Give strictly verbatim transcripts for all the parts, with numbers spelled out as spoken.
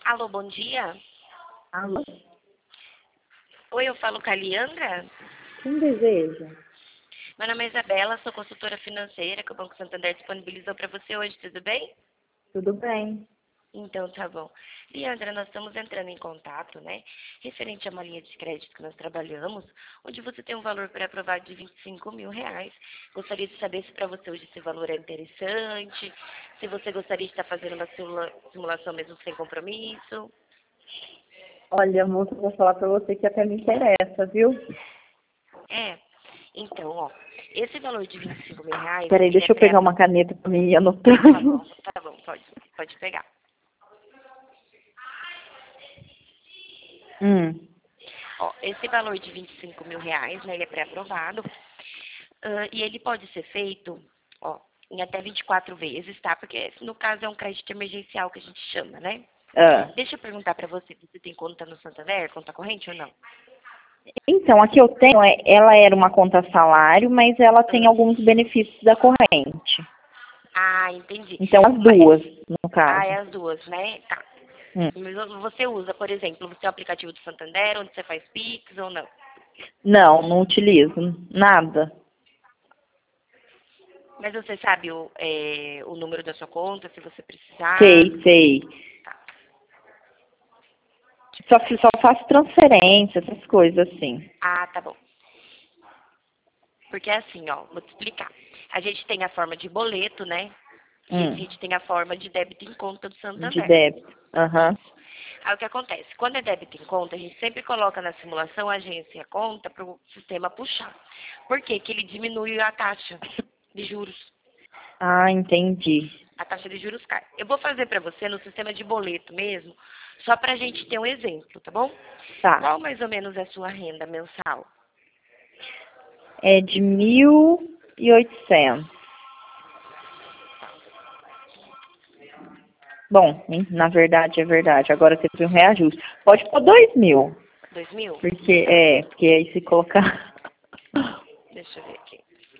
Alô, bom dia. Alô, Oi, eu falo com a Liandra. quem deseja? Meu nome é Isabela, sou consultora financeira que o Banco Santander disponibilizou para você hoje, tudo bem? Tudo bem? Então, tá bom. Liandra, nós estamos entrando em contato, né, referente a uma linha de crédito que nós trabalhamos, onde você tem um valor pré-aprovado de vinte e cinco mil reais. Gostaria de saber se para você hoje esse valor é interessante, se você gostaria de estar fazendo uma simula- simulação mesmo sem compromisso. Olha, moça, vou falar pra você que até me interessa, viu? É, então, ó, esse valor de vinte e cinco mil reais, Peraí, ele é deixa eu pegar pré. uma caneta pra mim ir Tá anotando. bom, tá bom, pode, pode pegar. Hum, Ó, esse valor de vinte e cinco mil reais, né, ele é pré-aprovado, ah, e ele pode ser feito, ó, em até vinte e quatro vezes, tá? Porque no caso é um crédito emergencial que a gente chama, né? ah. Deixa eu perguntar pra você, você tem conta no Santander, conta corrente ou não? Então, a que eu tenho, é, ela era uma conta salário, mas ela tem Ah, alguns benefícios da corrente. ah, entendi. Então, as Mas, duas, no ah, caso. é as duas, né? Tá. Hum. Mas você usa, por exemplo, o seu aplicativo do Santander, onde você faz Pix ou não? Não, não utilizo nada. Mas você sabe o, é, o número da sua conta, se você precisar? Sei, sei. Tá. Só, só faço transferência, essas coisas assim. Ah, tá bom. Porque é assim, ó, vou te explicar. A gente tem a forma de boleto, né? E a Hum. gente tem a forma de débito em conta do De Santander. débito. Aham. Isso. Aí o que acontece? Quando é débito em conta, a gente sempre coloca na simulação a agência e a conta para o sistema puxar. Por quê? Que ele diminui a taxa de juros. Ah, entendi. A taxa de juros cai. Eu vou fazer para você no sistema de boleto mesmo, só para a gente ter um exemplo, tá bom? Tá. Qual mais ou menos é a sua renda mensal? É de mil e oitocentos. Bom, hein, na verdade é verdade. Agora teve um reajuste. Pode pôr dois mil. Dois mil? Porque, Tá, é, porque aí se colocar. deixa eu ver aqui.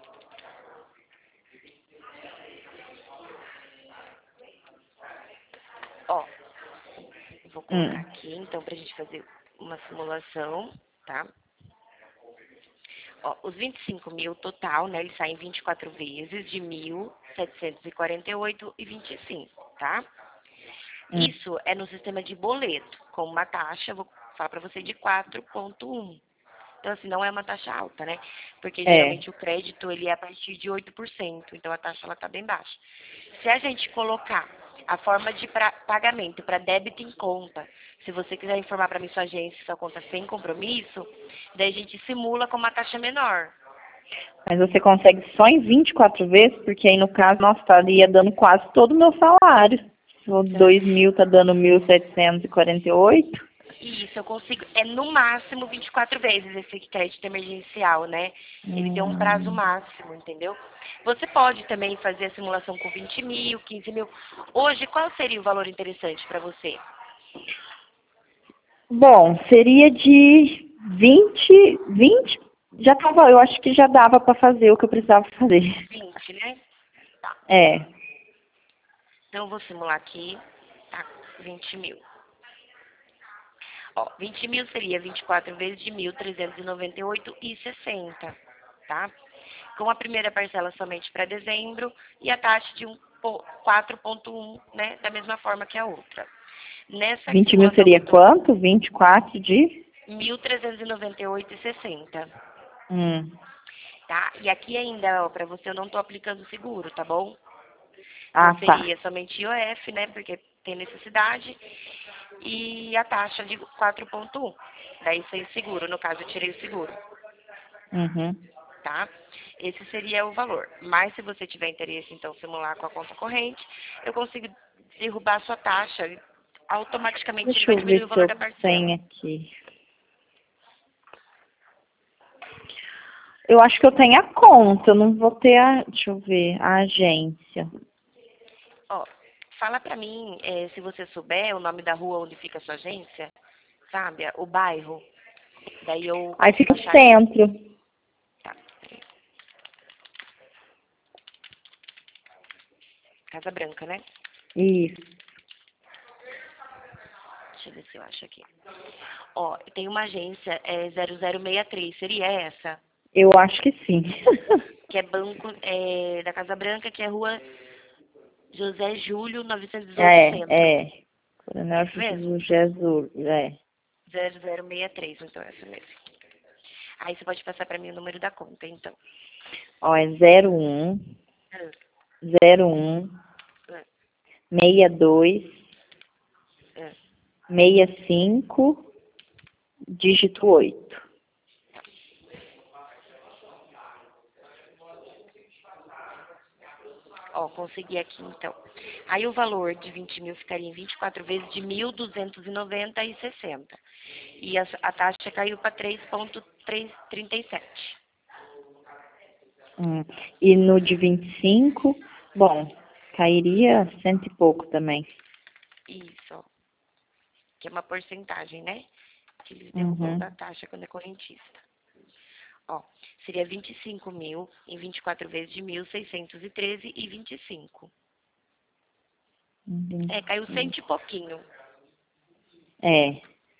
Ó, vou colocar Hum, aqui, então, para a gente fazer uma simulação, tá? Ó, os vinte e cinco mil total, né? Ele sai em vinte e quatro vezes de mil setecentos e quarenta e oito e vinte e cinco, tá? hum. Isso é no sistema de boleto, com uma taxa, vou falar para você, de quatro vírgula um. Então, assim, não é uma taxa alta, né? Porque É. geralmente o crédito, ele é a partir de oito por cento, então a taxa, ela tá bem baixa. Se a gente colocar a forma de pra- pagamento para débito em conta, se você quiser informar para mim sua agência, sua conta sem compromisso, daí a gente simula com uma taxa menor. Mas você consegue só em vinte e quatro vezes, porque aí no caso, nossa, estaria dando quase todo o meu salário. Se o Você vai- dois mil tá dando mil setecentos e quarenta e oito. Isso, eu consigo. É no máximo vinte e quatro vezes esse crédito emergencial, né? Ele tem um prazo Hum. máximo, entendeu? Você pode também fazer a simulação com vinte mil, quinze mil. Hoje, qual seria o valor interessante para você? Bom, seria de vinte, vinte. Já tava, eu acho que já dava para fazer o que eu precisava fazer. vinte, né? Tá. É. Então, eu vou simular aqui, tá? vinte mil. Ó, vinte mil seria vinte e quatro vezes de mil trezentos e noventa e oito e sessenta, tá? Com a primeira parcela somente para dezembro e a taxa de um po- quatro vírgula um, né? Da mesma forma que a outra. Nessa Vinte mil simulação que seria eu tô, quanto? Vinte e quatro de? mil trezentos e noventa e oito e sessenta, Hum. tá? E aqui ainda, ó, para você eu não tô aplicando seguro, tá bom? Então Ah, tá. seria somente I O F, né? Porque tem necessidade. E a taxa de quatro vírgula um. Daí sem seguro, no caso eu tirei o seguro, Uhum. tá? Esse seria o valor. Mas se você tiver interesse, então, simular com a conta corrente, eu consigo derrubar a sua taxa. E automaticamente ele Deixa vai eu diminuir ver o se valor eu da parcela. tenho aqui. Eu acho que eu tenho a conta, eu não vou ter a. Deixa eu ver, a agência. Ó, fala pra mim, eh, se você souber o nome da rua onde fica a sua agência, sabe? O bairro. Daí eu Aí consigo fica no achar aqui. centro. Tá. Casa Branca, né? Isso. Deixa eu ver se eu acho aqui. Ó, tem uma agência, é zero zero seis três, seria essa? Eu acho que sim. Que é banco é, da Casa Branca, que é rua José Júlio, novecentos e dezoito, É, Centro. é. Coronel Essa mesmo? Jesus, é. zero zero seis três, então é essa mesmo. Aí você pode passar pra mim o número da conta, então. Ó, é zero um, Ah, zero um, ah, seis dois, ah. seis cinco, dígito oito. Ó, consegui aqui, então. Aí o valor de vinte mil ficaria em vinte e quatro vezes de mil duzentos e noventa e sessenta. E a, a taxa caiu para três vírgula trinta e sete. Hum. E no de vinte e cinco, bom, cairia cento e pouco também. Isso, ó. Que é uma porcentagem, né? Que eles derrubam Uhum. da taxa quando é correntista. Ó, seria vinte e cinco mil em vinte e quatro vezes de mil seiscentos e treze e vinte e cinco. É, caiu cento e pouquinho. É.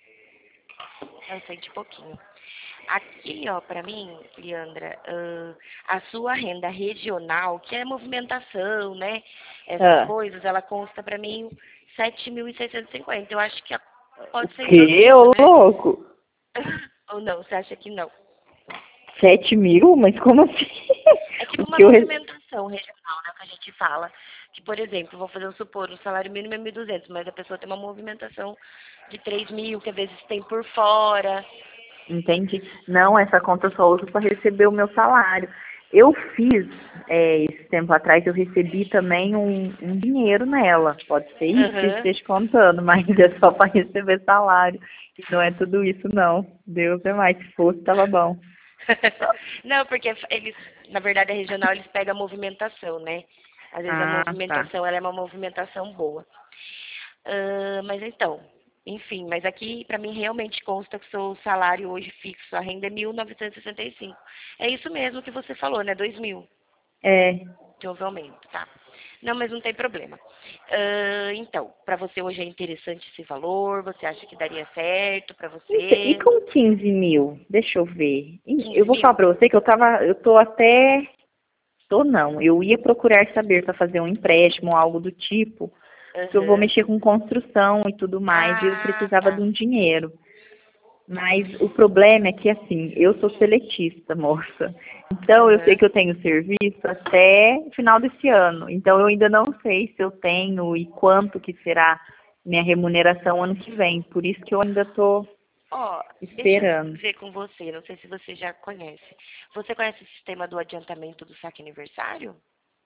Caiu cento e pouquinho. Aqui, ó, pra mim, Leandra, ah, a sua renda regional, que é movimentação, né? Essas Ah. coisas, ela consta pra mim sete mil e seiscentos e cinquenta. Eu acho que a- O pode ser isso quê, mesmo, ô né? louco? Ou não, você acha que não? Sete mil? Mas como assim? É tipo O uma que eu recebi. movimentação regional, né, que a gente fala. Que, por exemplo, vou fazer um supor, o salário mínimo é mil e duzentos, mas a pessoa tem uma movimentação de três mil, que às vezes tem por fora. Entendi. Não, essa conta eu só uso para receber o meu salário. Eu fiz, é, esse tempo atrás, eu recebi também um, um dinheiro nela. Pode ser isso que Aham. esteja contando, mas é só para receber salário. E não é tudo isso, não. Deus é mais. Se fosse, estava bom. Não, porque eles, na verdade, a regional, eles pegam a movimentação, né? Às vezes a Ah, tá. movimentação, ela é uma movimentação boa. Ah, mas então, enfim, mas aqui para mim realmente consta que o seu salário hoje fixo, a renda é mil novecentos e sessenta e cinco. É isso mesmo que você falou, né? Dois mil É. de houve aumento, tá? Não, mas não tem problema. Ah, então, para você hoje é interessante esse valor? Você acha que daria certo para Então, e você? com quinze mil? Deixa eu ver. Ih, eu quinze vou falar mil? para você que eu tava, eu tô até, tô não, eu ia procurar saber para fazer um empréstimo, algo do tipo, porque eu vou Aham. mexer com construção e tudo mais, e eu Ah, precisava de tá. um dinheiro. Mas o problema é que, assim, eu sou seletista, moça. Então, eu sei Aham. que eu tenho serviço até o final desse ano. Então, eu ainda não sei se eu tenho e quanto que será minha remuneração ano que vem. Por isso que eu ainda estou Ó, deixa eu esperando. ver com você, não sei se você já conhece. Você conhece o sistema do adiantamento do saque aniversário?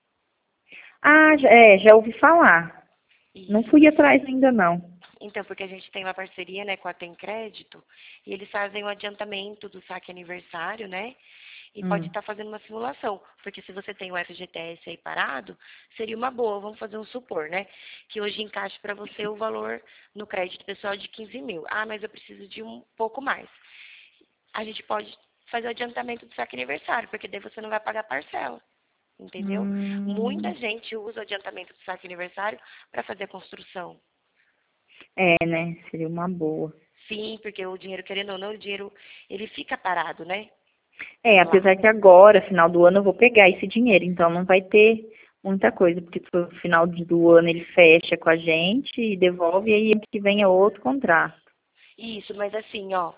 Ah, já- é, já ouvi falar. Não Isso. fui atrás ainda, não. Então, porque a gente tem uma parceria, né, com a Tem Crédito, e eles fazem o adiantamento do saque aniversário, né? E pode Hum. estar fazendo uma simulação, porque se você tem o F G T S aí parado, seria uma boa, vamos fazer um supor, né? Que hoje encaixe para você o valor no crédito pessoal de quinze mil. Ah, mas eu preciso de um pouco mais. A gente pode fazer o adiantamento do saque aniversário, porque daí você não vai pagar parcela, entendeu? Muita Hum. gente usa o adiantamento do saque aniversário para fazer a construção. É, né? Seria uma boa. Sim, porque o dinheiro, querendo ou não, o dinheiro, ele fica parado, né? É, Lá. apesar que agora, final do ano, eu vou pegar esse dinheiro, então não vai ter muita coisa, porque no final do ano ele fecha com a gente e devolve, e aí ano que vem é outro contrato. Isso, mas assim, ó,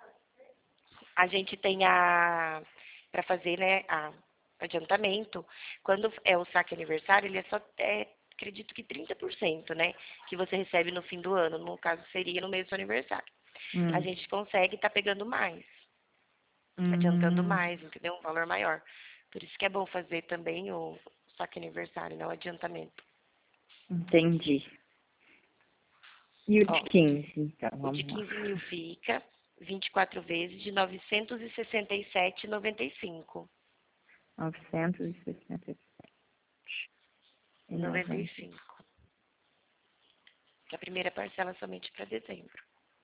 a gente tem a, para fazer, né, a adiantamento, quando é o saque aniversário, ele é só, é, acredito que trinta por cento, né, que você recebe no fim do ano, no caso seria no mês do aniversário. A Hum. gente consegue estar pegando mais, adiantando Hum, mais, entendeu? Um valor maior. Por isso que é bom fazer também o saque aniversário, não o adiantamento. entendi. E o de Ó, quinze, então, o de vamos lá. quinze mil fica vinte e quatro vezes de novecentos e sessenta e sete e noventa e cinco. novecentos e sessenta e sete e noventa e noventa. cinco. Que a primeira parcela é somente para dezembro.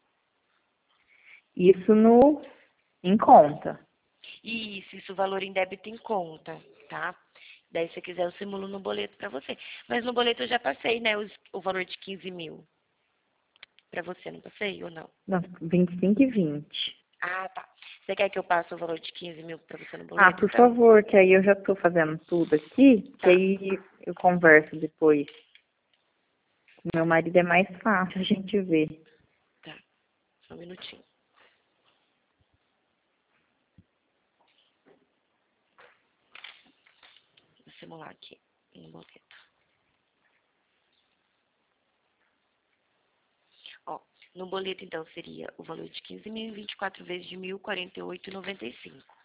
Isso no em conta. Isso, isso, o valor em débito em conta, tá? Daí, se você quiser, eu simulo no boleto para você. Mas no boleto eu já passei, né, os- o valor de quinze mil. Pra você, não passei ou não? Não, vinte e cinco e vinte. Ah, tá. Você quer que eu passe o valor de quinze mil pra você no Ah, boleto, por então? favor, que aí eu já tô fazendo tudo aqui, que Tá, aí eu converso depois. Com meu marido é mais fácil a gente ver. tá. Só um minutinho. Vou simular aqui no boleto. Ó, no boleto, então, seria o valor de quinze mil e vinte e quatro vezes de mil, quarenta e oito e noventa e cinco.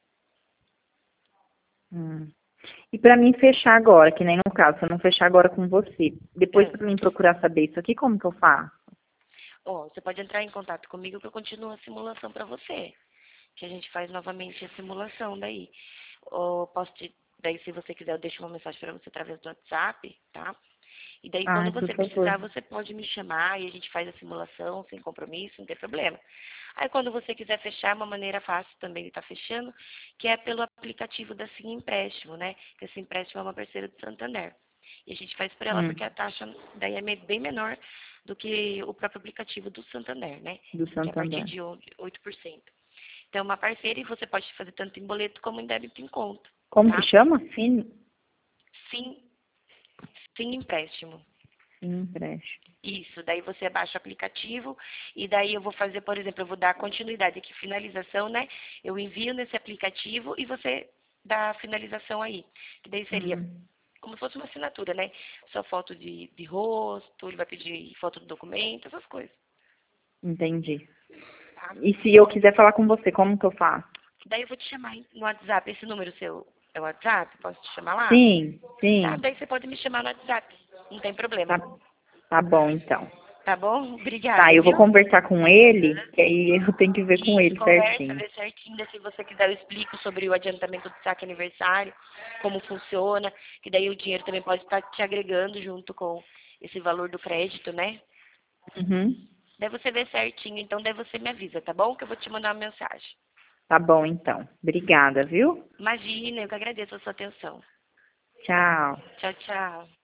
Hum. E para mim fechar agora, que nem no caso, se eu não fechar agora com você, depois É. para mim procurar saber isso aqui, como que eu faço? Ó, você pode entrar em contato comigo que eu continuo a simulação pra você. Que a gente faz novamente a simulação daí. Ou posso te... Daí, se você quiser, eu deixo uma mensagem pra você através do WhatsApp, tá? E daí, quando Ai, por você favor. precisar, você pode me chamar e a gente faz a simulação sem compromisso, não tem problema. Aí, quando você quiser fechar, uma maneira fácil também de estar fechando, que é pelo aplicativo da Sim Empréstimo, né? Que esse empréstimo é uma parceira do Santander. E a gente faz por ela Hum, porque a taxa daí é me- bem menor do que o próprio aplicativo do Santander, né? do Que é a partir Santander. de oito por cento. Então, é uma parceira e você pode fazer tanto em boleto como em débito em conta, Como que tá? chama? Sim, Sim, sim empréstimo. sim, empréstimo. Isso, daí você baixa o aplicativo e daí eu vou fazer, por exemplo, eu vou dar continuidade aqui, finalização, né? Eu envio nesse aplicativo e você dá a finalização aí. Que daí seria Hum, como se fosse uma assinatura, né? Só foto de, de rosto, ele vai pedir foto do documento, essas coisas, entendi. tá? E se eu quiser falar com você, como que eu faço? Daí eu vou te chamar no WhatsApp, esse número seu é o WhatsApp? Posso te chamar lá? Sim, Tá, sim. daí você pode me chamar no WhatsApp, não tem problema. Tá, tá bom, então. Tá bom? Tá, Obrigada, eu vou viu? conversar com ele, que aí eu tenho que ver com Isso, ele conversa, certinho. vê certinho, daí se você quiser eu explico sobre o adiantamento do saque aniversário, como funciona, que daí o dinheiro também pode estar te agregando junto com esse valor do crédito, né? Uhum. Daí você vê certinho, então daí você me avisa, tá bom? Que eu vou te mandar uma mensagem. Tá bom, então. Obrigada, viu? Imagina, eu que agradeço a sua atenção. Tchau. Tchau, tchau.